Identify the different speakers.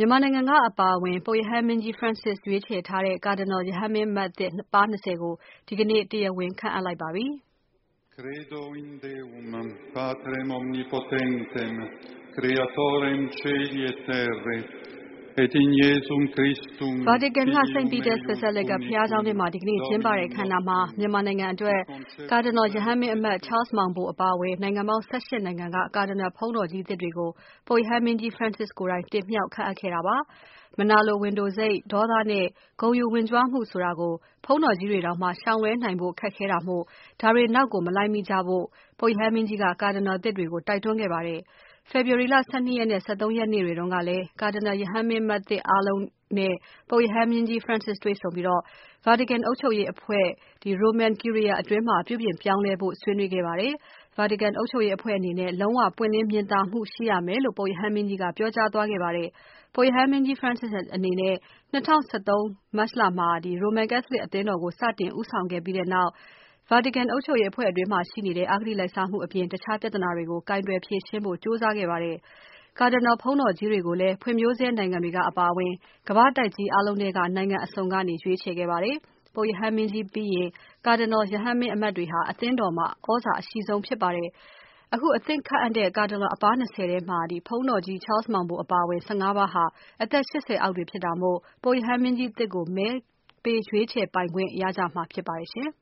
Speaker 1: မြန်မာနိုင်ငံကအပါအဝင်ပုပ်ရဟန်းမင်းကြီး Francis ရွေးချယ်ထားတဲ့ Cardinal ရဟန်းမင်းအမတ်သစ်ပါး 20 ကိုဒီကနေ့တရားဝင်ခန့်အပ်လိုက်ပါပြီ။
Speaker 2: Credo in Deum, Patrem omnipotentem, Creatorem caeli et terrae, et in Iesum Christum,
Speaker 1: Vatican က St. Peter's Basilica ဘုရားကျောင်းထဲမှာဒီကနေ့ကျင်းပတဲ့အခမ်းအနားမှာမြန်မာနိုင်ငံအတွက် Cardinal ရဟန်းမင်းအမတ် Charles မောင်ဘိုအပါအဝင်နိုင်ငံပေါင်း 18 နိုင်ငံက Cardinal ဘုန်းတော်ကြီးသစ်တွေကိုပုပ်ရဟန်းမင်းကြီး Francis ကိုယ်တိုင်တင်မြှောက်ခန့်အပ်ခဲ့တာပါ။ မနာလိုဝင်တိုစိတ်၊ ဒေါသနဲ့ဂုဏ်ယူဝင့်ကြွားမှုဆိုတာကိုဘုန်းတော်ကြီးတွေတောင်မှရှောင်လွှဲနိုင်ဖို့ခက်ခဲတာမို့ဒါတွေနောက်ကိုမလိုက်မိကြဖို့ပုပ်ရဟန်းမင်းကြီးက Cardinal သစ်တွေကိုတိုက်တွန်းခဲ့ပါတယ်။ February လ 12 ရက်နဲ့ 13 ရက်နေ့တွေတုန်းကလည်း Cardinal ရဟန်းမင်းအမတ်သစ်အားလုံးနဲ့ပုပ်ရဟန်းမင်းကြီး Francis တွေ့ဆုံပြီးVatican အုပ်ချုပ်ရေးအဖွဲ့ Roman Curia အတွင်းမှာပြုပြင်ပြောင်းလဲဖို့ဆွေးနွေးခဲ့ပါတယ်။ Vatican အုပ်ချုပ်ရေးအဖွဲ့အနေနဲ့လုံးဝပွင့်လင်းမြင်သာမှုရှိရမယ်လို့ပုပ်ရဟန်းမင်းကြီးကပြောကြားသွားခဲ့ပါတယ်။ ပုပ်ရဟန်းမင်းကြီး Francis အနေနဲ့2013 မတ်လမှာRoman Catholic အသင်းတော်ကိုစတင်ဦးဆောင်ခဲ့ပြီးနောက် Vatican အုပ်ချုပ်ရေးအဖွဲ့အတွင်းမှာရှိနေတဲ့ အဂတိလိုက်စားမှုအပြင်တခြားပြဿနာတွေကိုကိုင်တွယ်ဖြေရှင်းဖို့ကြိုးစားခဲ့ပါတယ်။ Cardinal ဘုန်းတော်ကြီးတွေကိုလည်းဖွံ့ဖြိုးဆဲနိုင်ငံတွေကအပါအဝင်ကမ္ဘာ့တိုက်ကြီးအားလုံးထဲကနိုင်ငံအစုံကနေရွေးချယ်ခဲ့ပါတယ်။ ပုပ်ရဟန်းမင်းကြီးပြီးရင် Cardinal ရဟန်းမင်းအမတ်တွေဟာအသင်းတော်မှာသြဇာအရှိဆုံးဖြစ်ပါတယ်။ အခုအသစ်ခန့်အပ်တဲ့ Cardinal အပါး 20 ထဲမှာဘုန်းတော်ကြီး Charles မောင်ဘိုအပါအဝင် 15 ပါးဟာအသက် 80 အောက်တွေဖြစ်တာမို့ပုပ်ရဟန်းမင်းကြီးသစ်ကိုမဲပေးရွေးချယ်ပိုင်ခွင့်ရကြမှာဖြစ်ပါတယ်ရှင်။